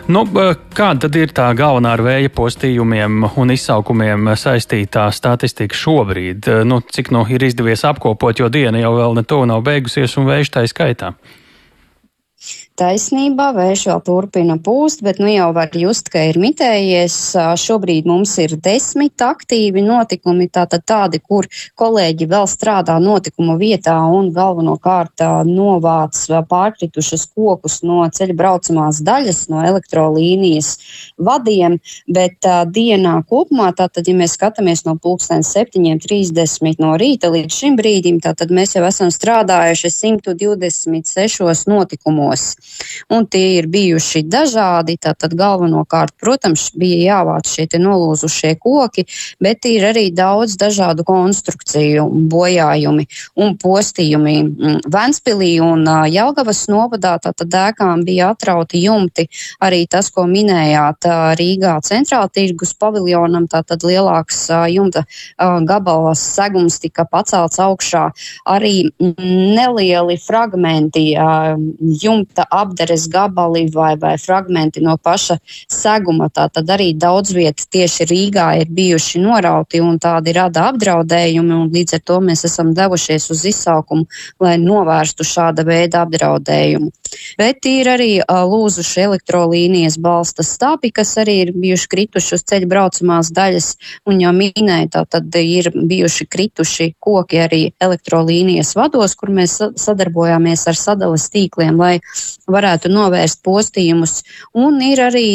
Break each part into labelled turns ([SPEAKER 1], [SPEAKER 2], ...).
[SPEAKER 1] Nu, kāda tad ir tā galvenā ar vēja postījumiem un izsaukumiem saistītā statistika šobrīd? Cik ir izdevies apkopot, jo diena jau vēl ne tuvu nav beigusies un vējš tai skaitā?
[SPEAKER 2] Taisnībā vējš vēl turpina pūst, bet jau var just, ka ir mitējies. Šobrīd mums ir 10 aktīvi notikumi, tātad tādi, kur kolēģi vēl strādā notikuma vietā un galvenokārt novāc pārkritušas kokus no ceļa braucamās daļas, no elektrolīnijas vadiem, bet dienā kopumā, tātad, ja mēs skatāmies no 7:30 no rīta līdz šim brīdim, tātad mēs jau esam strādājuši 126 notikumos. Un tie ir bijuši dažādi, tātad galvenokārt, protams, bija jāvāc šie te nolūzušie koki, bet ir arī daudz dažādu konstrukciju bojājumi un postījumi. Ventspilī un Jelgavas novadā tātad ēkām bija atrauti jumti, arī tas, ko minējāt Rīgā centrāla tirgus paviljonam, tātad lielāks jumta gabalas segums tika pacelts augšā, arī nelieli fragmenti jumta apdares gabali vai fragmenti no paša seguma. Tātad arī daudz vieta tieši Rīgā ir bijuši norauti un tādi rada apdraudējumi, un līdz ar to mēs esam devušies uz izsaukumu, lai novērstu šāda veida apdraudējumu. Bet ir arī lūzuši elektrolīnijas balsta stabi, kas arī ir bijuši krituši uz ceļa braucamās daļas, un jau minēju, tātad ir bijuši krituši koki arī elektrolīnijas vados, kur mēs sadarbojāmies ar sadales tīkliem, lai varētu novērst postījumus. Un ir arī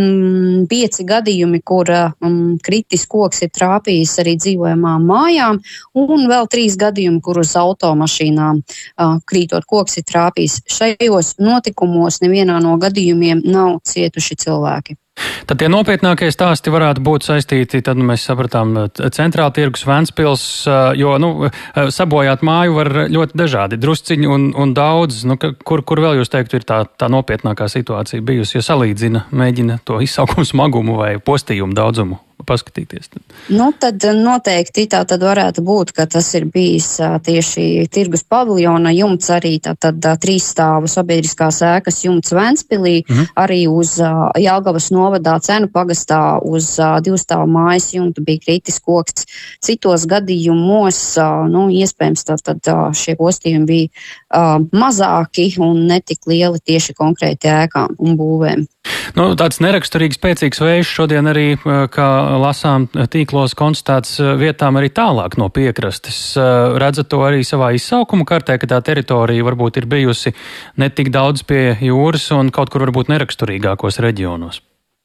[SPEAKER 2] 5 gadījumi, kur kritis koks ir trāpījis arī dzīvojamām mājām, un vēl 3 gadījumi, kur uz automašīnām krītot koks ir trāpījis. Šajos notikumos nevienā no gadījumiem nav cietuši cilvēki.
[SPEAKER 1] Tad tie nopietnākie stāsti varētu būt saistīti, tad mēs sapratām, centrāla tirgus, Ventspils, jo sabojāt māju var ļoti dažādi drusciņi un daudz. Kur vēl jūs teiktu ir tā nopietnākā situācija bijusi, ja salīdzina, mēģina to izsaukumu smagumu vai postījumu daudzumu paskatīties?
[SPEAKER 2] Tad noteikti tā tad varētu būt, ka tas ir bijis tieši tirgus paviljona jumts, arī tātad 3 stāvu sabiedriskās ēkas jumts Ventspilī, arī uz Jelgavas novadā Cenu pagastā uz 2 stāvu mājas jumtu bija kritis koks. Citos gadījumos, iespējams, tātad šie postījumi bija mazāki un netik lieli tieši konkrēti ēkām un būvēm.
[SPEAKER 1] Tāds neraksturīgs spēcīgs vējš šodien arī, kā lasām tīklos, konstatēts vietām arī tālāk no piekrastes. Redzat to arī savā izsaukuma kartē, ka tā teritorija varbūt ir bijusi ne tik daudz pie jūras un kaut kur varbūt neraksturīgākos reģionos?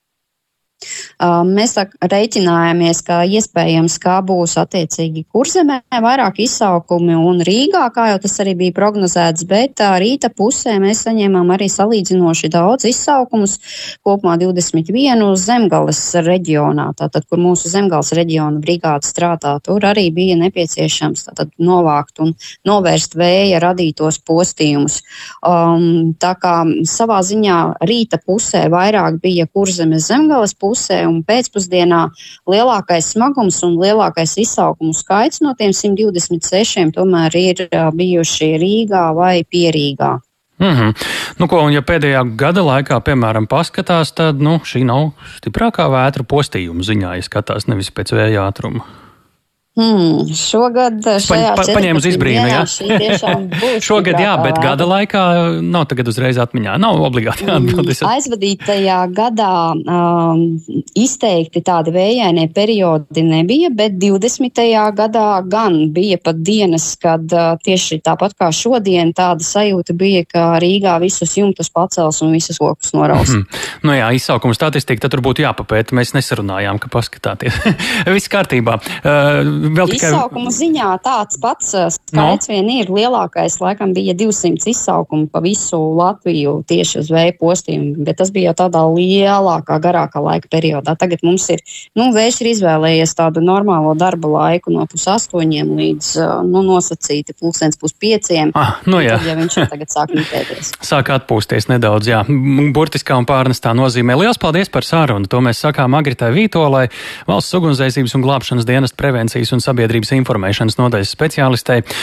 [SPEAKER 2] Mēs reiķinājāmies, ka iespējams, kā būs attiecīgi Kurzemē vairāk izsaukumi un Rīgā, kā jau tas arī bija prognozēts, bet rīta pusē mēs saņēmām arī salīdzinoši daudz izsaukumus, kopumā 21 Zemgales reģionā, tātad, kur mūsu Zemgales reģiona brigāde strādā, tur arī bija nepieciešams tātad novākt un novērst vēja radītos postījumus. Tā kā savā ziņā rīta pusē vairāk bija Kurzemes Zemgales pusē un pēcpusdienā lielākais smagums un lielākais izsaukumu skaits no tiem 126 tomēr ir bijuši Rīgā vai Pierīgā.
[SPEAKER 1] Un ja pēdējā gada laikā, piemēram, paskatās, tad šī nav stiprākā vētra postījuma ziņā, ja skatās nevis pēc vēja ātruma.
[SPEAKER 2] Šogad
[SPEAKER 1] paņēmu uz izbrīnu, jā. Šogad jā, bet
[SPEAKER 2] vētra.
[SPEAKER 1] Gada laikā nav tagad uzreiz atmiņā. Nav obligāti jāatbildes.
[SPEAKER 2] Aizvadītajā gadā izteikti tādi vējainie periodi nebija, bet 20. gadā gan bija pat dienas, kad tieši tāpat kā šodien tāda sajūta bija, ka Rīgā visus jumtus pacels un visus kokus noraus.
[SPEAKER 1] Izsaukuma statistika, tad tur būtu jāpapēta. Mēs nesarunājām, ka paskatāties. Viss kārtībā.
[SPEAKER 2] Izsaukumu ziņā tāds pats skaits vien ir lielākais, laikam bija 200 izsaukumu pa visu Latviju tieši uz vēja postījumu, bet tas bija jau tādā lielākā, garākā laika periodā. Tagad mums ir, vējš ir izvēlējies tādu normālo darba laiku no 8:30 līdz nosacīti 4:30.
[SPEAKER 1] Jā.
[SPEAKER 2] Tad, ja viņš tagad sāk mitēties.
[SPEAKER 1] Sāk atpūsties nedaudz, jā. Burtiskā un pārnestā nozīmē. Liels paldies par sarunu. To mēs sakām Agritai Vītolai, Valsts ugunsdzēsības un glābšanas dienesta prevencijas un sabiedrības informēšanas nodaļas speciālistei.